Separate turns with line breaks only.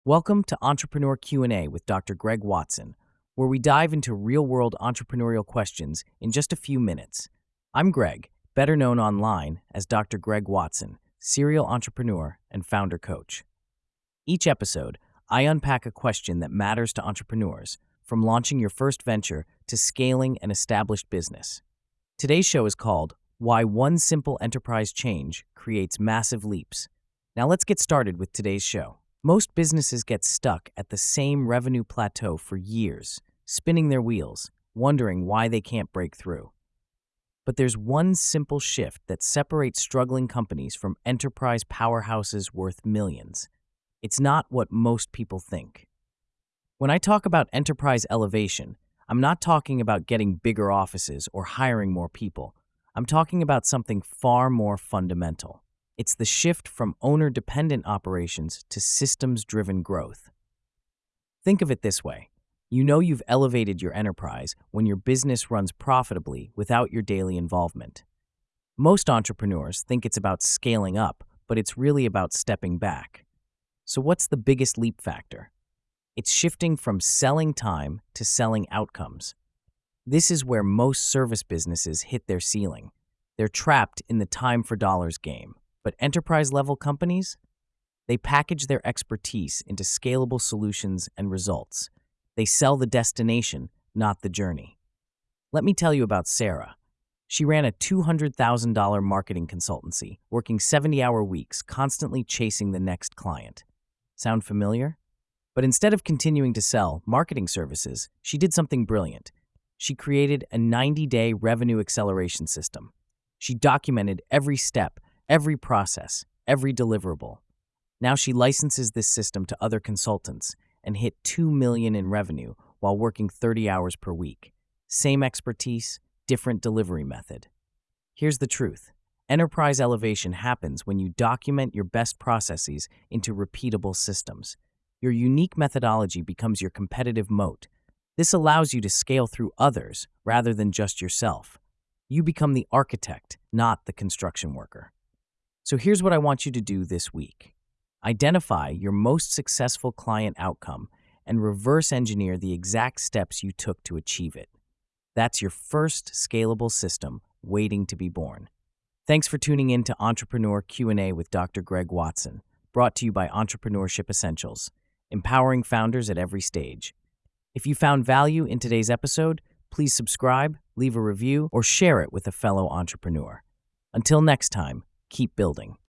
Welcome to Entrepreneur Q&A with Dr. Greg Watson, where we dive into real-world entrepreneurial questions in just a few minutes. I'm Greg, better known online as Dr. Greg Watson, serial entrepreneur and founder coach. Each episode, I unpack a question that matters to entrepreneurs, from launching your first venture to scaling an established business. Today's show is called Why One Simple Enterprise Change Creates Massive Leaps. Now let's get started with today's show. Most businesses get stuck at the same revenue plateau for years, spinning their wheels, wondering why they can't break through. But there's one simple shift that separates struggling companies from enterprise powerhouses worth millions. It's not what most people think. When I talk about enterprise elevation, I'm not talking about getting bigger offices or hiring more people. I'm talking about something far more fundamental. It's the shift from owner-dependent operations to systems-driven growth. Think of it this way. You know you've elevated your enterprise when your business runs profitably without your daily involvement. Most entrepreneurs think it's about scaling up, but it's really about stepping back. So what's the biggest leap factor? It's shifting from selling time to selling outcomes. This is where most service businesses hit their ceiling. They're trapped in the time for dollars game. But enterprise-level companies? They package their expertise into scalable solutions and results. They sell the destination, not the journey. Let me tell you about Sarah. She ran a $200,000 marketing consultancy, working 70-hour weeks, constantly chasing the next client. Sound familiar? But instead of continuing to sell marketing services, she did something brilliant. She created a 90-day revenue acceleration system. She documented every step, every process, every deliverable. Now she licenses this system to other consultants and hit $2 million in revenue while working 30 hours per week. Same expertise, different delivery method. Here's the truth. Enterprise elevation happens when you document your best processes into repeatable systems. Your unique methodology becomes your competitive moat. This allows you to scale through others rather than just yourself. You become the architect, not the construction worker. So here's what I want you to do this week. Identify your most successful client outcome and reverse engineer the exact steps you took to achieve it. That's your first scalable system waiting to be born. Thanks for tuning in to Entrepreneur Q&A with Dr. Greg Watson, brought to you by Entrepreneurship Essentials, empowering founders at every stage. If you found value in today's episode, please subscribe, leave a review, or share it with a fellow entrepreneur. Until next time, keep building.